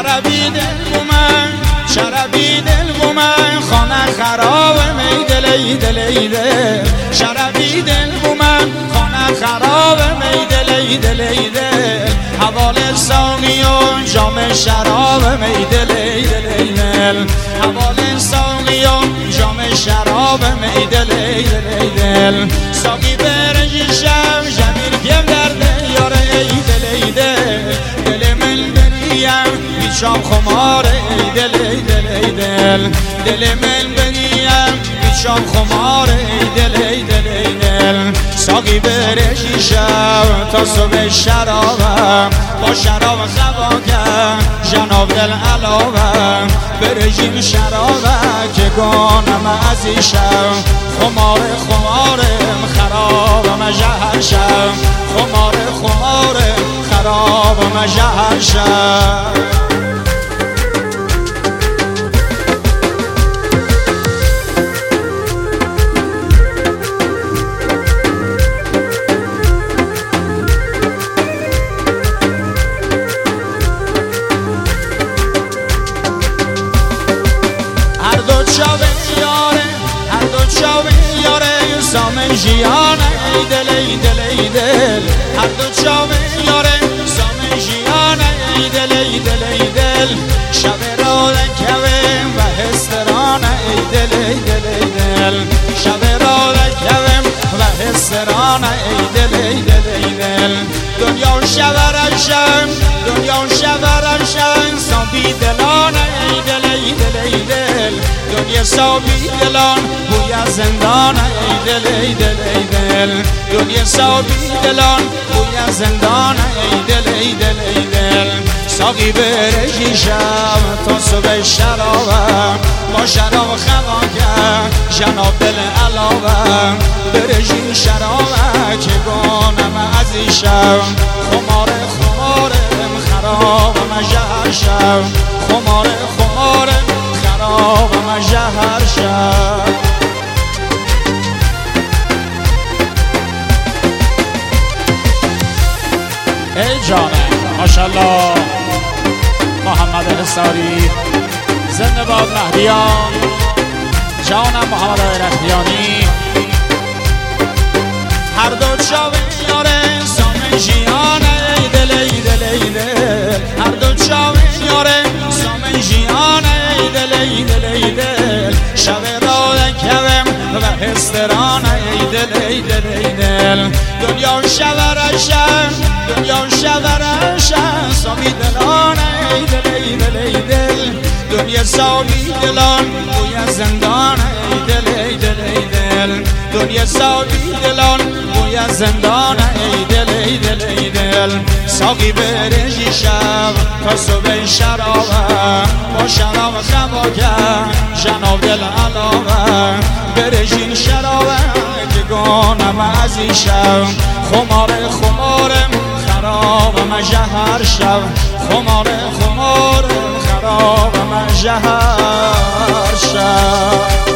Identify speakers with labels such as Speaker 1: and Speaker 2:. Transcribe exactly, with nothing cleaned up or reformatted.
Speaker 1: شربی دل بومن شربی دل بومن خانه خراب می دلی دلی دل شربی دل بومن خانه خراب می دلی دلی دل حوال ساقی و جام شراب می دلی دلی دل حوال ساقی و جام شراب می دلی دلی دل ساقی برشم جمیل کم درده یاره ای دلی دل دل من بریم بیچام خمار ای دل ای دل ای دل دل من بریم بیچام خمار ای دل ای دل ای دل ساقی برشیشم تا صبح شرابم با شراب خواکم جناب دل علاوم برشیم شرابم که گانم عزیشم خمار خمارم خرابم جهرشم خمار خمارم خرابم جهرشم سامن جیانه ای دل ای دل ای دل هر دو چاوه یاره سامن جیانه ای دل ای دل ای دل شب را دکویم و هسترانه ای دل ای دل ای دل شب را دکویم و هسترانه ای دل ای دل ای دل دنیا شورشم دنیا شورشم سابی دلانه ای دل ای دل ای دل دنیا سابی دلان بوی زندانه ای دل ای دل ای دل دنیا سابی دلان بوی زندانه ای دل ای دل ای دل ساقی برشیشم تا صبح شرابم با شراب خواکم جناب دل علاوم برشیم شرابم که گانم عزیشم خمار خمارم خرابم جهرشم خمار خمارم خرابم جهرشم ای جانم ماشالله محمد انصاری زنده باد مهدیان جانم محمد رختیانی هر دو چاوه یاره سامن جیانه ای دل ای دل ای دل هر دو چاوه یاره سامن جیانه ای دل ای دل ای دل شب را دکویم و هسترانه ای دل ای دل ای دل دنیا شورشم دنیا شورشم سامی دلانه ای دل ای دل ای دل دنیا سامی دلان بوی زندانه ای دل ای دل ای دل دنیا سامی دلان بوی زندانه ای دل ای دل ای دل ساقی برشیشم تا صبح شرابم با شراب خواکم جناب دل علاوم برشین شرابم که گانم عزیشم خمار خمارم خرابم جهرشم خمار خمارم خرابم جهرشم